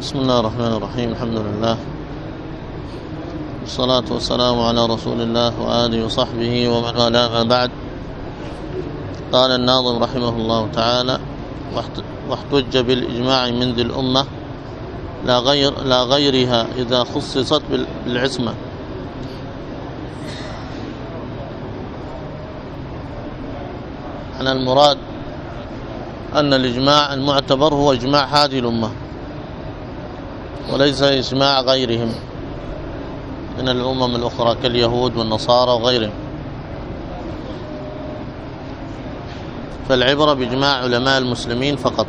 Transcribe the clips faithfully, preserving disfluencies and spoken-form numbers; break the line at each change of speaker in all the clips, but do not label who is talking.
بسم الله الرحمن الرحيم. الحمد لله والصلاة والسلام على رسول الله وآله وصحبه ومن والاه. ما بعد، قال الناظم رحمه الله تعالى: واحتج بالإجماع من ذي الأمة لا غير لا غيرها إذا خصصت بالعصمة. أنا المراد أن الإجماع المعتبر هو إجماع هذه الأمة وليس إجماع غيرهم من الأمم الأخرى كاليهود والنصارى وغيرهم. فالعبرة بإجماع علماء المسلمين فقط،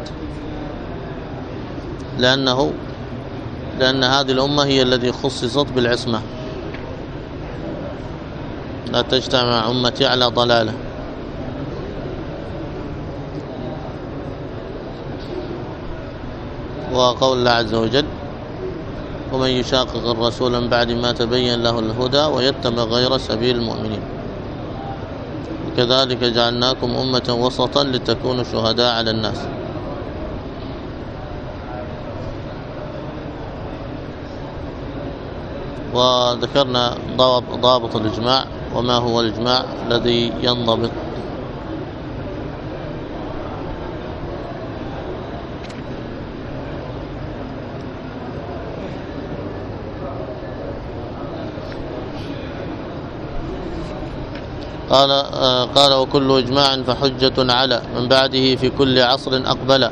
لأنه لأن هذه الأمة هي التي خصصت بالعصمة. لا تجتمع أمتي على ضلالة. وقول الله عز وجل: ومن يشاقق الرسول من بعد ما تبين له الهدى ويتبع غير سبيل المؤمنين وكذلك جعلناكم أمة وسطا لتكونوا شهداء على الناس. وذكرنا ضابط الإجماع وما هو الإجماع الذي ينضبط. قال آه قال وكل إجماع فحجة على من بعده في كل عصر أقبل.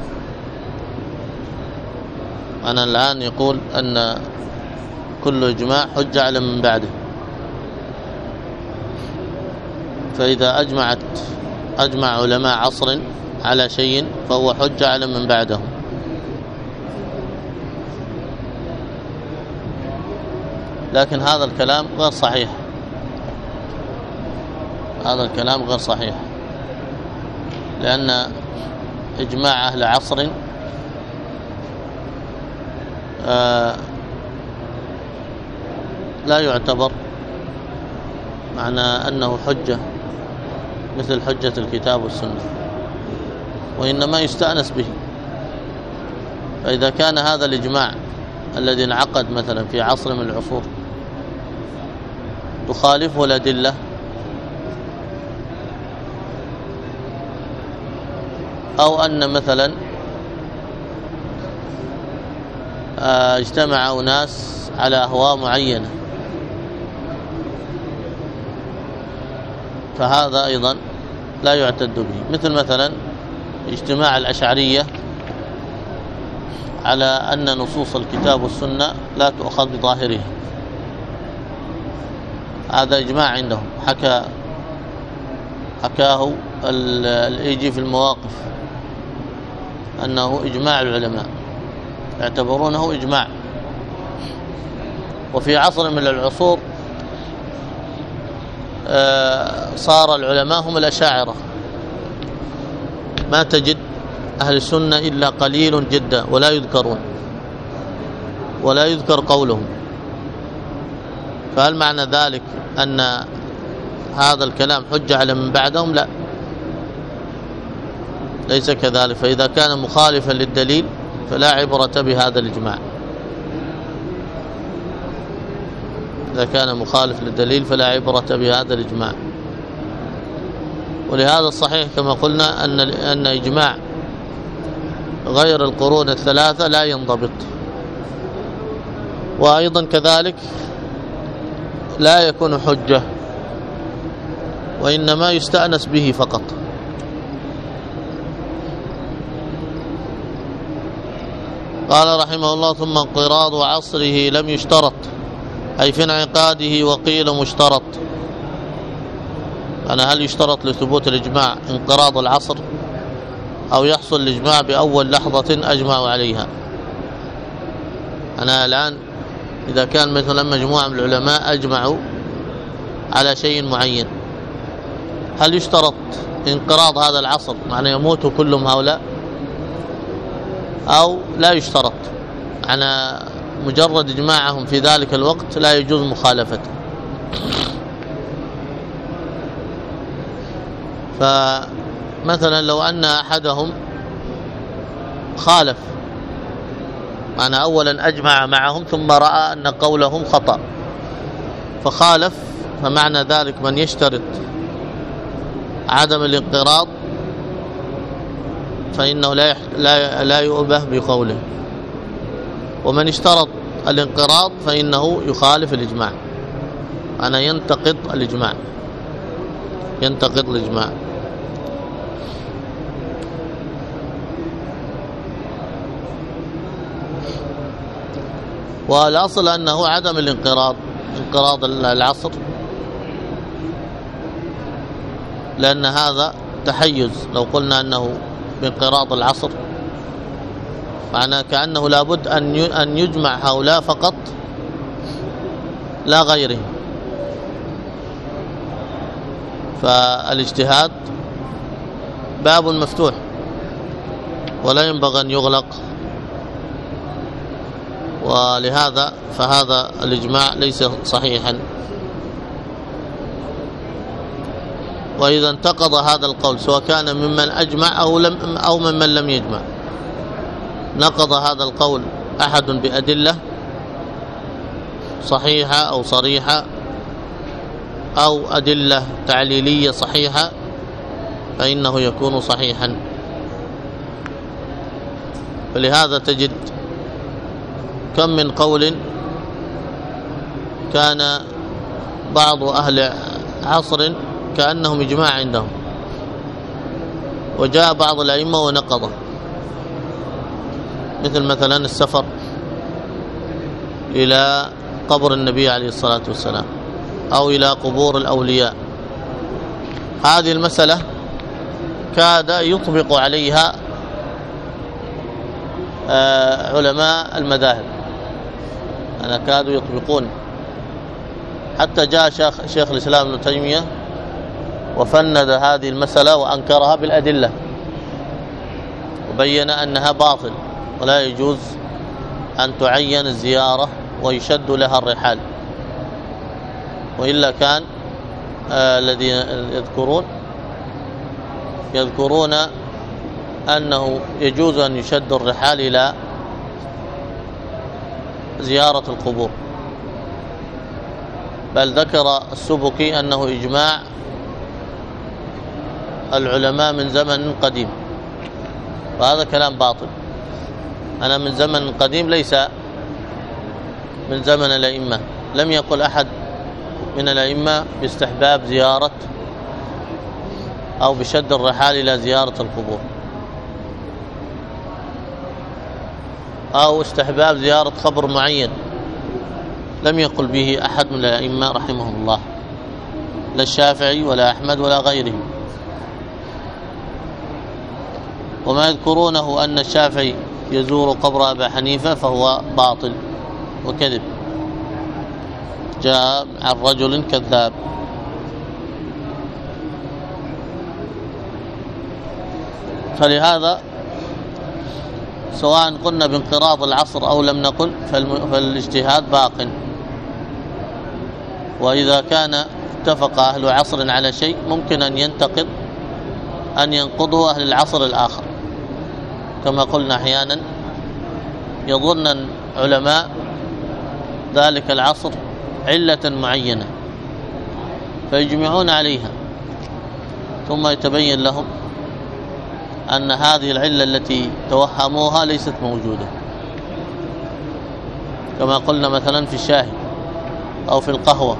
أنا الآن يقول أن كل إجماع حجة على من بعده، فإذا أجمعت أجمع علماء عصر على شيء فهو حجة على من بعدهم. لكن هذا الكلام غير صحيح، هذا الكلام غير صحيح، لأن إجماع أهل عصر آه لا يعتبر معنى أنه حجة مثل حجة الكتاب والسنة، وإنما يستأنس به. فإذا كان هذا الإجماع الذي انعقد مثلا في عصر من العصور تخالفه الأدلة، أو أن مثلا اجتمع أناس على أهواء معينة، فهذا أيضا لا يعتد به. مثل مثلا اجتماع الأشعرية على أن نصوص الكتاب والسنة لا تؤخذ بظاهرها، هذا إجماع عندهم، حكى حكاه الإيجي في المواقف أنه إجماع العلماء، يعتبرونه إجماع. وفي عصر من العصور صار العلماء هم الأشاعرة، ما تجد أهل السنة إلا قليل جدا ولا يذكرون ولا يذكر قولهم. فهل معنى ذلك أن هذا الكلام حجة على من بعدهم؟ لا، ليس كذلك. فإذا كان مخالفا للدليل فلا عبرة بهذا الإجماع. إذا كان مخالف للدليل فلا عبرة بهذا الإجماع. ولهذا الصحيح كما قلنا أن أن إجماع غير القرون الثلاثة لا ينضبط، وأيضا كذلك لا يكون حجة، وإنما يستأنس به فقط. قال رحمه الله: ثم انقراض عصره لم يشترط، أي في انعقاده، وقيل مشترط. أنا هل يشترط لثبوت الإجماع انقراض العصر أو يحصل الإجماع بأول لحظة أجمعوا عليها؟ أنا الآن إذا كان مثلا مجموعة من العلماء أجمعوا على شيء معين، هل يشترط انقراض هذا العصر معنى يموت كلهم هؤلاء، أو لا يشترط؟ أنا مجرد إجماعهم في ذلك الوقت لا يجوز مخالفته. فمثلا لو أن أحدهم خالف معنى أولا أجمع معهم ثم رأى أن قولهم خطأ فخالف، فمعنى ذلك من يشترط عدم الانقراض فإنه لا لا لا يؤبه بقوله، ومن اشترط الانقراض فإنه يخالف الإجماع. أنا ينتقض الإجماع ينتقض الإجماع والأصل أنه عدم الانقراض، انقراض العصر، لأن هذا تحيز. لو قلنا أنه بانقراض العصر معناه كأنه لابد أن يجمع هؤلاء فقط لا غيرهم، فالاجتهاد باب مفتوح ولا ينبغي أن يغلق، ولهذا فهذا الإجماع ليس صحيحا. وإذا انتقض هذا القول سواء كان ممن أجمع أو لم أو ممن لم يجمع، نقض هذا القول أحد بأدلة صحيحة أو صريحة أو أدلة تعليلية صحيحة فإنه يكون صحيحا. فلهذا تجد كم من قول كان بعض أهل عصر كأنهم إجماع عندهم، وجاء بعض الأئمة ونقضه، مثل مثلا السفر إلى قبر النبي عليه الصلاة والسلام أو إلى قبور الأولياء. هذه المسألة كاد يطبق عليها علماء المذاهب، أنا كادوا يطبقون، حتى جاء شيخ, شيخ الإسلام ابن تيمية وفند هذه المسألة وأنكرها بالأدلة وبين أنها باطل ولا يجوز أن تعين الزيارة ويشد لها الرحال. وإلا كان آه الذين يذكرون يذكرون أنه يجوز أن يشد الرحال إلى زيارة القبور، بل ذكر السبكي أنه إجماع العلماء من زمن قديم، وهذا كلام باطل. أنا من زمن قديم ليس من زمن الأئمة، لم يقل أحد من الأئمة باستحباب زيارة أو بشد الرحال إلى زيارة القبور أو استحباب زيارة قبر معين، لم يقل به أحد من الأئمة رحمهم الله، لا الشافعي ولا أحمد ولا غيرهم. وما يذكرونه أن الشافعي يزور قبر أبا حنيفة فهو باطل وكذب، جاء عن رجل كذاب. فلهذا سواء قلنا بانقراض العصر أو لم نقل فالاجتهاد باق، وإذا كان اتفق أهل عصر على شيء ممكن أن ينتقض أن ينقضه أهل العصر الآخر، كما قلنا أحيانا يظن علماء ذلك العصر علة معينة فيجمعون عليها، ثم يتبين لهم أن هذه العلة التي توهموها ليست موجودة، كما قلنا مثلا في الشاي أو في القهوة.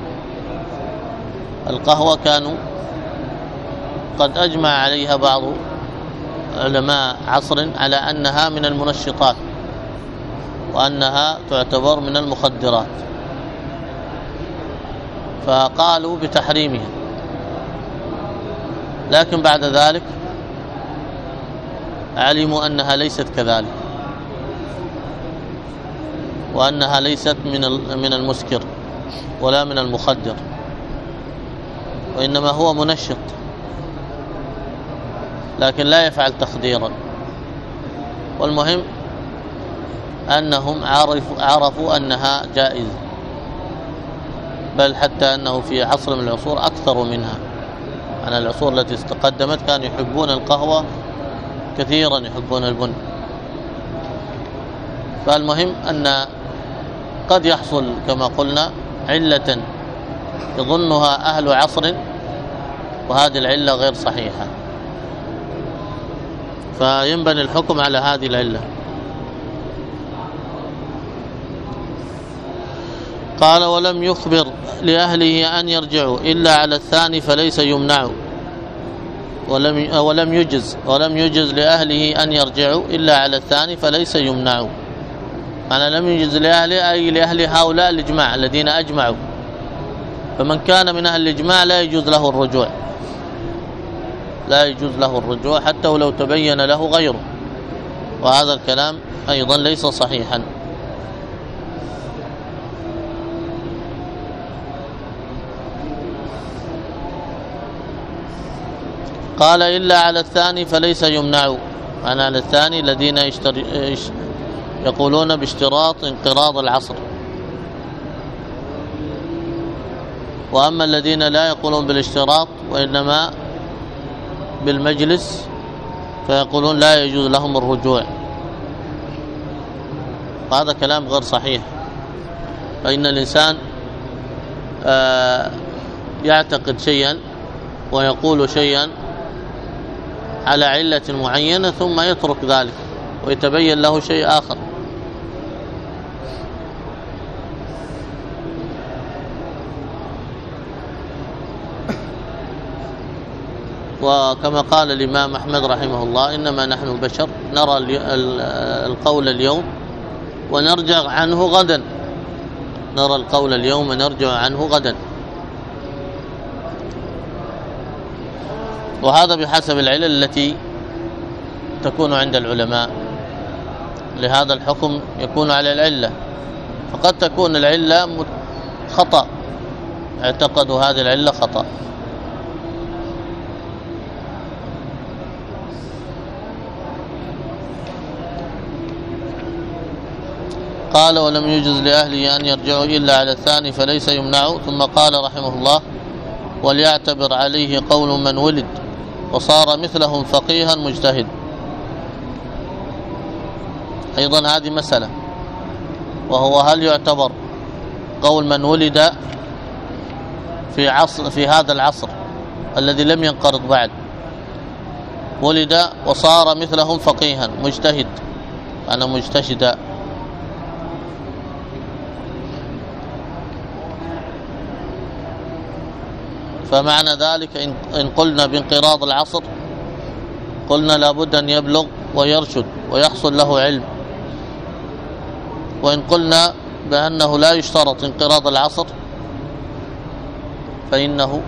القهوة كانوا قد أجمع عليها بعض علماء عصر على أنها من المنشطات وأنها تعتبر من المخدرات، فقالوا بتحريمها، لكن بعد ذلك علموا أنها ليست كذلك، وأنها ليست من من المسكر ولا من المخدر، وإنما هو منشط لكن لا يفعل تخديرا. والمهم أنهم عرفوا, عرفوا أنها جائزة، بل حتى أنه في عصر من العصور أكثر منها. عن العصور التي استقدمت كانوا يحبون القهوة كثيرا، يحبون البن. فالمهم أن قد يحصل كما قلنا علة يظنها أهل عصر وهذه العلة غير صحيحة، فينبني الحكم على هذه العلة. قال ولم يخبر لأهله أن يرجعوا إلا على الثاني فليس يمنع، ولم ولم يجز ولم يجز لأهله أن يرجعوا إلا على الثاني فليس يمنع. أنا لم يجز لأهله أي لأهل هؤلاء الإجماع الذين أجمعوا، فمن كان من أهل الإجماع لا يجوز له الرجوع، لا يجوز له الرجوع حتى ولو تبين له غيره، وهذا الكلام أيضا ليس صحيحا. قال إلا على الثاني فليس يمنع، أنا على الثاني الذين يقولون باشتراط انقراض العصر، وأما الذين لا يقولون بالاشتراط وإنما بالمجلس فيقولون لا يجوز لهم الرجوع، وهذا كلام غير صحيح. فإن الإنسان يعتقد شيئا ويقول شيئا على علة معينة ثم يترك ذلك ويتبين له شيء آخر. وكما قال الإمام أحمد رحمه الله إنما نحن بشر نرى القول اليوم ونرجع عنه غدا، نرى القول اليوم ونرجع عنه غدا، وهذا بحسب العلل التي تكون عند العلماء لهذا الحكم يكون على العلة، فقد تكون العلة خطأ، اعتقدوا هذه العلة خطأ. قال ولم يجز لأهله أن يرجعوا إلا على الثاني فليس يمنع. ثم قال رحمه الله وليعتبر عليه قول من ولد وصار مثلهم فقيها مجتهد. أيضا هذه مسألة، وهو هل يعتبر قول من ولد في عصر في هذا العصر الذي لم ينقرض بعد، ولد وصار مثلهم فقيها مجتهد، أنا مجتهد، فمعنى ذلك إن قلنا بانقراض العصر قلنا لابد أن يبلغ ويرشد ويحصل له علم، وإن قلنا بأنه لا يشترط انقراض العصر فإنه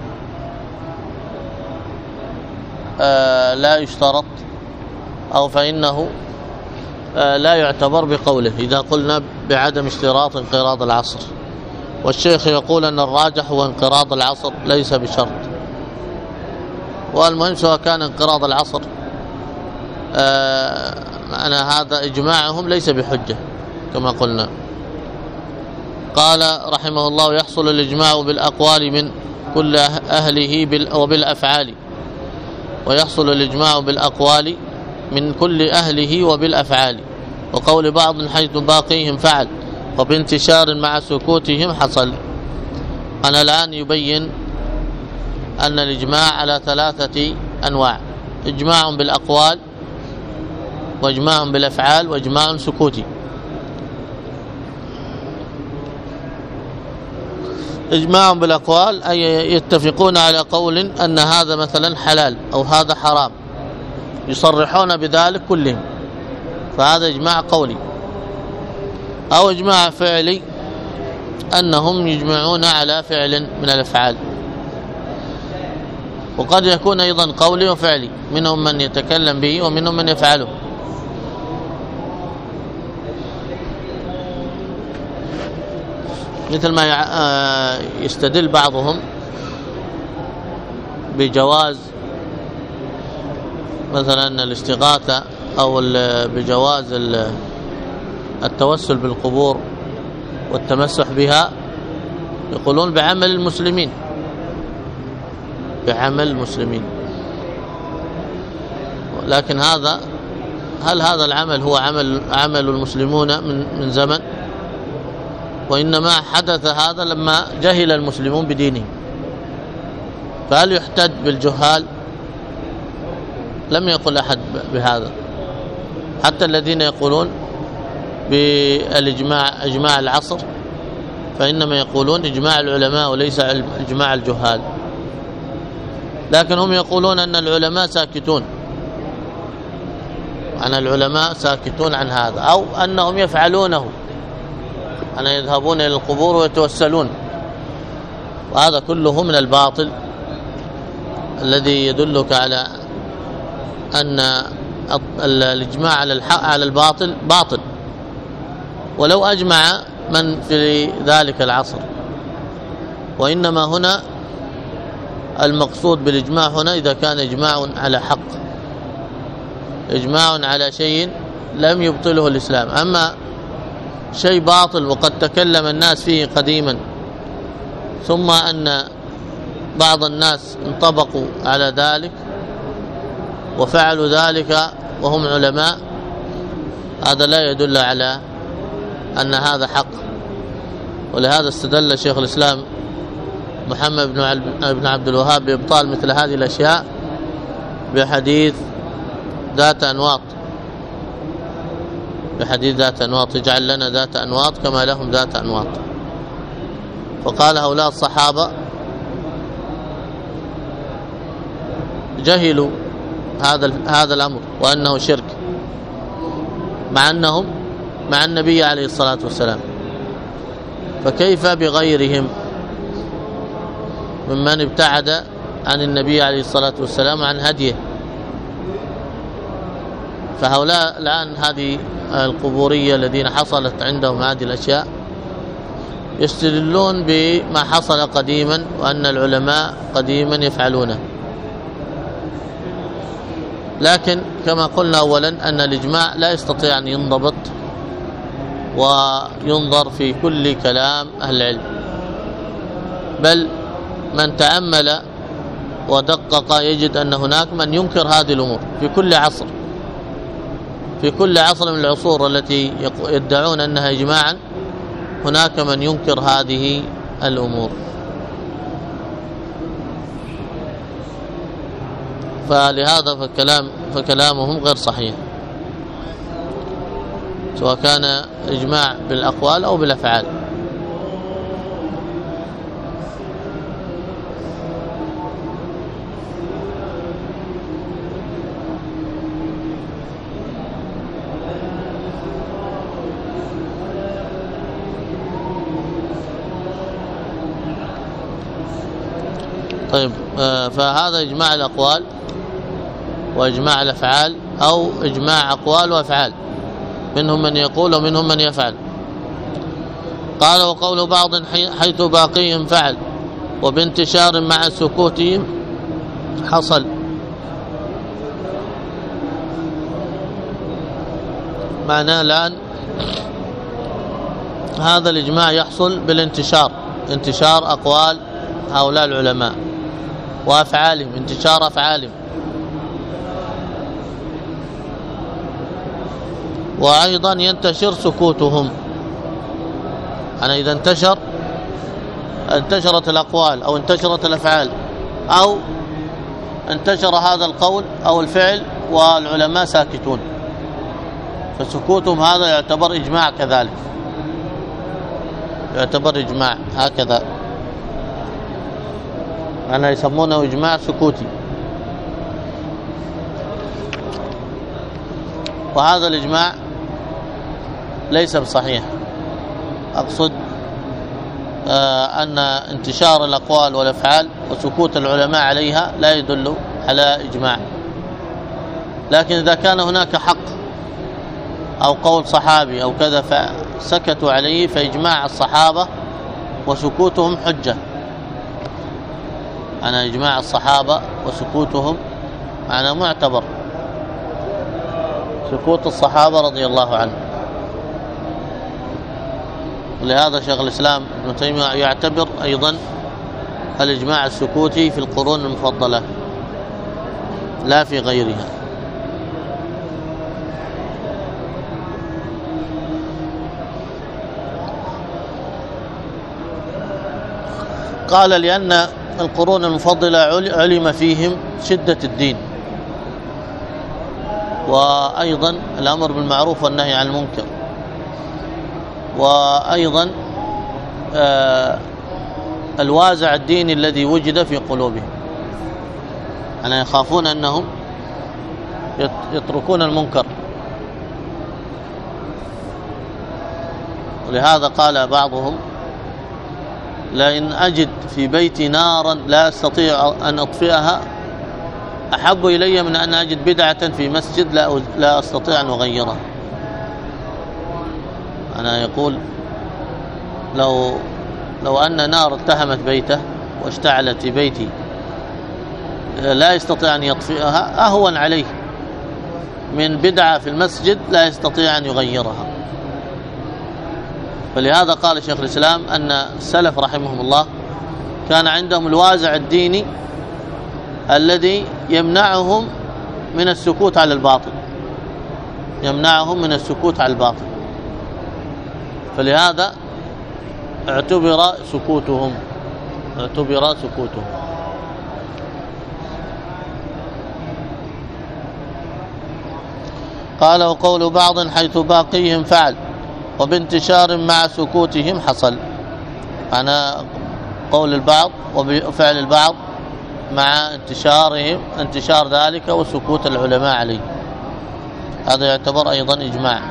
آه لا يشترط أو فإنه آه لا يعتبر بقوله إذا قلنا بعدم اشتراط انقراض العصر. والشيخ يقول أن الراجح هو انقراض العصر ليس بشرط، والمهم سواء كان انقراض العصر آه أنا هذا إجماعهم ليس بحجة كما قلنا. قال رحمه الله يحصل الإجماع بالأقوال من كل أهله وبالأفعال، ويحصل الإجماع بالأقوال من كل أهله وبالأفعال، وقول بعض حيث باقيهم فعل وبانتشار مع سكوتهم حصل. أنا الآن يبين أن الإجماع على ثلاثة أنواع: إجماع بالأقوال، وإجماع بالأفعال، وإجماع سكوتي. إجماع بالأقوال أي يتفقون على قول أن هذا مثلا حلال أو هذا حرام، يصرحون بذلك كلهم، فهذا إجماع قولي. أو إجماع فعلي أنهم يجمعون على فعل من الأفعال، وقد يكون أيضا قولي وفعلي، منهم من يتكلم به ومنهم من يفعله. مثل ما يستدل بعضهم بجواز مثلا الاستغاثة أو بجواز التوسل بالقبور والتمسح بها، يقولون بعمل المسلمين، بعمل المسلمين، لكن هذا هل هذا العمل هو عمل عمل المسلمون من من زمن، وإنما حدث هذا لما جهل المسلمون بدينهم. فهل يحتج بالجهال؟ لم يقل أحد بهذا، حتى الذين يقولون بالإجماع إجماع العصر فإنما يقولون إجماع العلماء وليس إجماع الجهال، لكن هم يقولون أن العلماء ساكتون أن العلماء ساكتون عن هذا، أو أنهم يفعلونه، أن يذهبون إلى القبور ويتوسلون، وهذا كله من الباطل الذي يدلك على أن الإجماع على الحق على الباطل باطل، ولو أجمع من في ذلك العصر. وإنما هنا المقصود بالإجماع هنا إذا كان إجماع على حق، إجماع على شيء لم يبطله الإسلام. أما شيء باطل وقد تكلم الناس فيه قديما ثم أن بعض الناس انطبقوا على ذلك وفعلوا ذلك وهم علماء، هذا لا يدل على أن هذا حق. ولهذا استدل شيخ الإسلام محمد بن عبد الوهاب بإبطال مثل هذه الأشياء بحديث ذات أنواط، بحديث ذات أنواط، اجعل لنا ذات أنواط كما لهم ذات أنواط. فقال هؤلاء الصحابة جهلوا هذا هذا الأمر وأنه شرك، مع أنهم مع النبي عليه الصلاة والسلام، فكيف بغيرهم ممن ابتعد عن النبي عليه الصلاة والسلام عن هديه؟ فهؤلاء الآن هذه القبورية الذين حصلت عندهم هذه الأشياء يستدلون بما حصل قديما وأن العلماء قديما يفعلونه. لكن كما قلنا أولا أن الإجماع لا يستطيع أن ينضبط وينظر في كل كلام أهل العلم، بل من تأمل ودقق يجد أن هناك من ينكر هذه الأمور في كل عصر، في كل عصر من العصور التي يدعون أنها إجماعا هناك من ينكر هذه الأمور. فلهذا فكلام فكلامهم غير صحيح، سواء كان إجماع بالأقوال أو بالأفعال. طيب، فهذا إجماع الأقوال وإجماع الأفعال، أو إجماع أقوال وأفعال، منهم من يقول ومنهم من يفعل. قال وقول بعض حيث باقيهم فعل وبانتشار مع سكوتهم حصل. معناه الآن هذا الإجماع يحصل بالانتشار، انتشار أقوال هؤلاء العلماء وأفعالهم، انتشار أفعالهم، وأيضا ينتشر سكوتهم. أنا إذا انتشر انتشرت الأقوال أو انتشرت الأفعال أو انتشر هذا القول أو الفعل والعلماء ساكتون، فسكوتهم هذا يعتبر إجماع، كذلك يعتبر إجماع هكذا، أنا يسمونه إجماع سكوتي. وهذا الإجماع ليس بصحيح. أقصد آه أن انتشار الأقوال والأفعال وسكوت العلماء عليها لا يدل على إجماع، لكن إذا كان هناك حق أو قول صحابي أو كذا فسكتوا عليه فإجماع الصحابة وسكوتهم حجة. أنا إجماع الصحابة وسكوتهم أنا معتبر، سكوت الصحابة رضي الله عنهم. ولهذا شيخ الإسلام ابن تيمية يعتبر أيضا الإجماع السكوتي في القرون المفضلة لا في غيرها. قال لأن القرون المفضلة علم فيهم شدة الدين، وأيضا الأمر بالمعروف والنهي عن المنكر، وأيضا الوازع الديني الذي وجد في قلوبهم، يعني يخافون أنهم يتركون المنكر. ولهذا قال بعضهم: لئن أجد في بيتي نارا لا أستطيع أن أطفئها أحب إلي من أن أجد بدعة في مسجد لا لا أستطيع أن أغيرها. أنا يقول لو لو أن نار التهمت بيته واشتعلت في بيتي لا يستطيع أن يطفئها أهون عليه من بدعة في المسجد لا يستطيع أن يغيرها. فلهذا قال شيخ الإسلام أن السلف رحمهم الله كان عندهم الوازع الديني الذي يمنعهم من السكوت على الباطل، يمنعهم من السكوت على الباطل، فلهذا اعتبر سكوتهم اعتبر سكوتهم قال: وقول بعض حيث باقيهم فعل وبانتشار مع سكوتهم حصل. معنى قول البعض وفعل البعض مع انتشارهم انتشار ذلك وسكوت العلماء عليه، هذا يعتبر أيضا إجماع.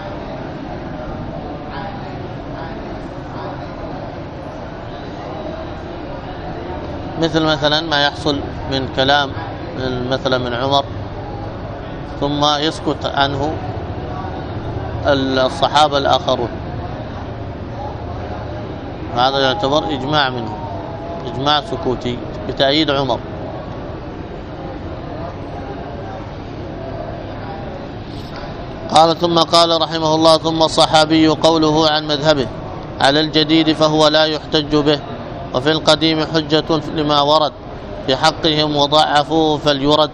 مثل مثلا ما يحصل من كلام مثلا من عمر ثم يسكت عنه الصحابة الآخرون، هذا يعتبر إجماع منه، إجماع سكوتي بتأييد عمر. قال: ثم قال رحمه الله: ثم الصحابي قوله عن مذهبه على الجديد فهو لا يحتج به، وفي القديم حجة لما ورد في حقهم وضعفوه فليرد.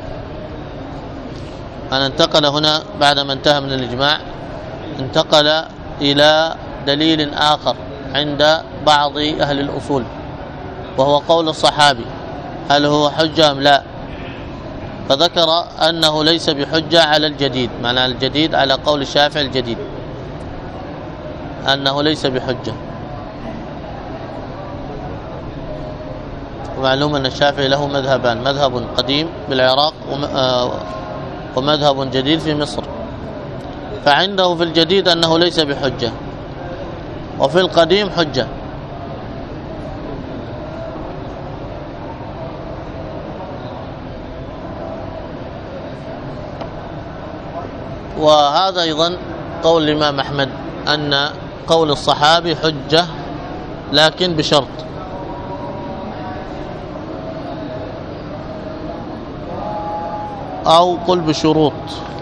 أنا انتقل هنا بعدما انتهى من الإجماع انتقل إلى دليل آخر عند بعض أهل الأصول، وهو قول الصحابي هل هو حجة أم لا، فذكر أنه ليس بحجة على الجديد، معنى الجديد على قول الشافعي الجديد أنه ليس بحجة. ومعلوم أن الشافعي له مذهبان، مذهب قديم بالعراق ومذهب جديد في مصر، فعنده في الجديد أنه ليس بحجة، وفي القديم حجة. وهذا أيضا قول الإمام أحمد أن قول الصحابي حجة لكن بشرط، أو قل بشروط.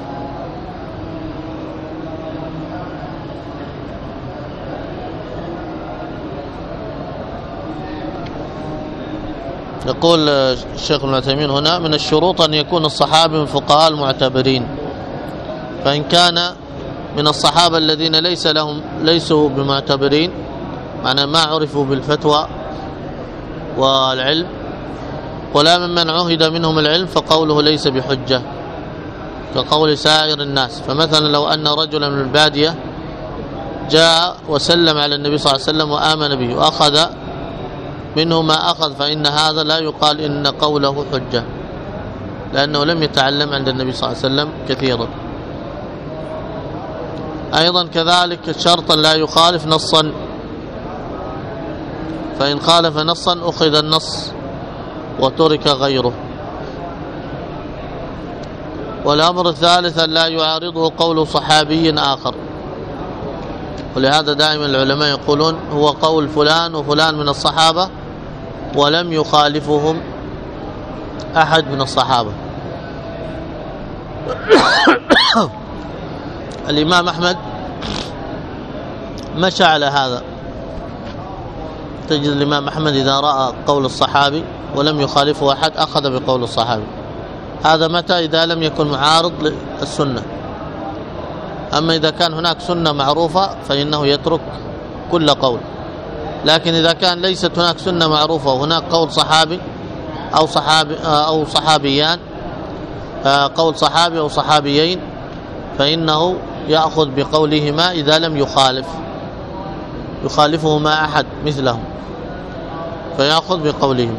يقول الشيخ ابن عثيمين هنا: من الشروط أن يكون الصحابي من فقهاء المعتبرين، فإن كان من الصحابة الذين ليس لهم ليسوا بمعتبرين، معنى ما عرفوا بالفتوى والعلم، ولا ممن عهد منهم العلم، فقوله ليس بحجة كقول سائر الناس. فمثلا لو أن رجلا من البادية جاء وسلم على النبي صلى الله عليه وسلم وآمن به وأخذ منه ما أخذ، فإن هذا لا يقال إن قوله حجة، لأنه لم يتعلم عند النبي صلى الله عليه وسلم كثيرا. أيضا كذلك شرطا لا يخالف نصا، فإن خالف نصا أخذ النص وترك غيره. والأمر الثالث لا يعارضه قول صحابي آخر، ولهذا دائما العلماء يقولون هو قول فلان وفلان من الصحابة ولم يخالفهم أحد من الصحابة. الإمام أحمد مشى على هذا، تجد الإمام أحمد إذا رأى قول الصحابي ولم يخالفه أحد أخذ بقول الصحابي. هذا متى؟ إذا لم يكن معارض للسنة. أما إذا كان هناك سنة معروفة فإنه يترك كل قول. لكن إذا كان ليست هناك سنة معروفة وهناك قول صحابي أو صحابي أو صحابيان، قول صحابي أو صحابيين، فإنه يأخذ بقولهما إذا لم يخالف يخالفهما أحد مثلهم، فيأخذ بقولهم.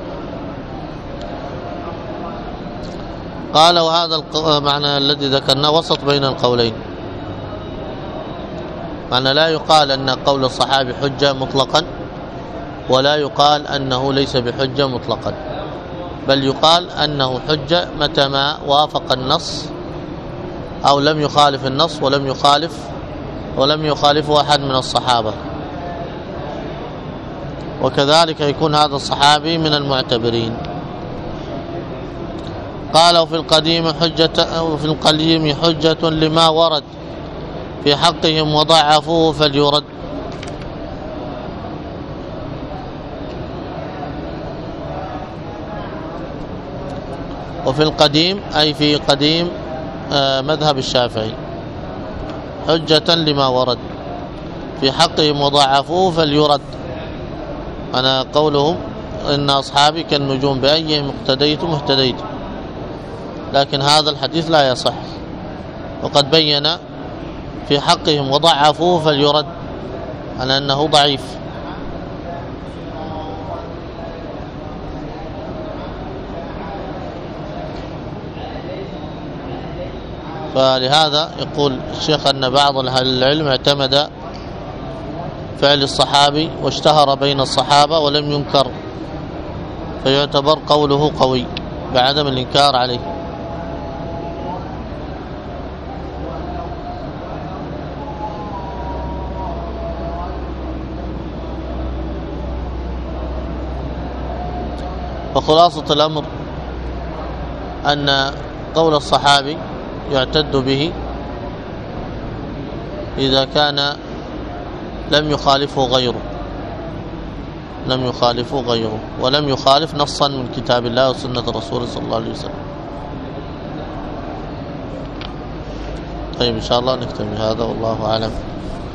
قال وهذا المعنى الذي ذكرناه وسط بين القولين، معنى لا يقال أن قول الصحابي حجة مطلقا، ولا يقال أنه ليس بحجة مطلقا، بل يقال أنه حجة متى ما وافق النص أو لم يخالف النص ولم يخالف ولم يخالفه أحد من الصحابة، وكذلك يكون هذا الصحابي من المعتبرين. قال وفي القديم حجة وفي القديم حجة لما ورد في حقهم وضعفوه فليرد. وفي القديم أي في قديم مذهب الشافعي حجة لما ورد في حقهم وضعفوه فليرد. أنا قولهم إن أصحابي كالنجوم بأيهم اقتديتم اهتديتم، لكن هذا الحديث لا يصح، وقد بين في حقهم وضعفوه فليرد على أنه ضعيف. فلهذا يقول الشيخ أن بعض أهل العلم اعتمد فعل الصحابي واشتهر بين الصحابة ولم ينكر، فيعتبر قوله قوي بعدم الإنكار عليه. وخلاصة الأمر أن قول الصحابي يعتد به إذا كان لم يخالفه غيره لم يخالفه غيره ولم يخالف نصا من كتاب الله وسنة الرسول صلى الله عليه وسلم. طيب إن شاء الله نكتفي هذا، والله أعلم.